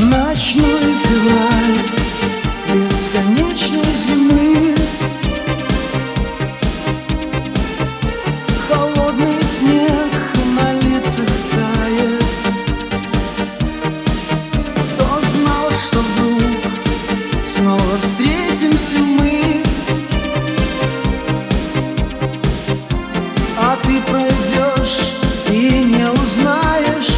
Ночной февраль бесконечной зимы, холодный снег на лицах тает. Кто знал, что вдруг снова встретимся мы, а ты пройдешь и не узнаешь.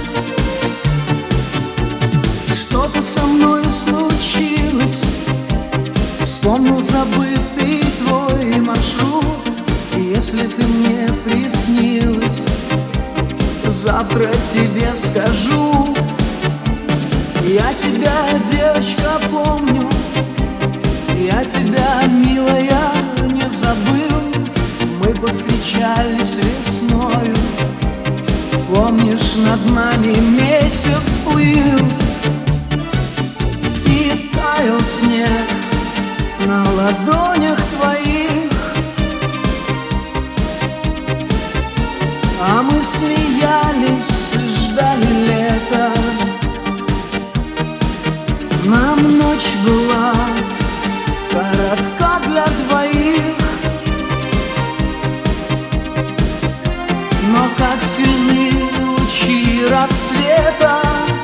Что-то со мной случилось, вспомнил забытый твой маршрут. И если ты мне приснилась, завтра тебе скажу. Я тебя, девочка, помню, я тебя, милая, не забыл. Мы повстречались весною, помнишь, над нами месяц плыл. Таял снег на ладонях твоих, а мы смеялись, ждали лета. Нам ночь была коротка для двоих, но как сильны лучи рассвета.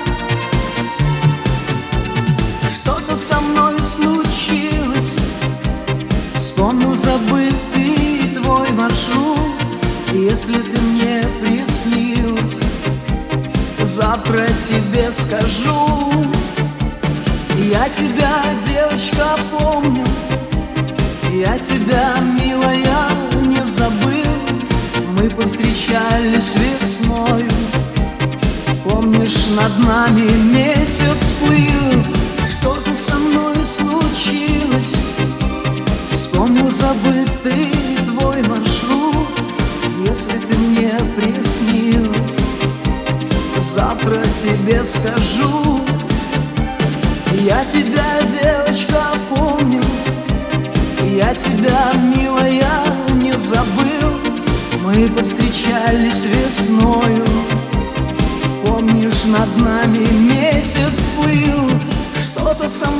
Со мной случилось, вспомнил забытый твой маршрут. И если ты мне приснилась, завтра тебе скажу. Я тебя, девочка, помню, я тебя, милая, не забыл. Мы повстречались весною, помнишь, над нами месяц плыл. Что-то со мной случилось, вспомнил забытый твой маршрут. Если ты мне приснилась, завтра тебе скажу. Я тебя, девочка, помню, я тебя, милая, не забыл. Мы повстречались весною, помнишь, над нами месяц плыл. Что-то со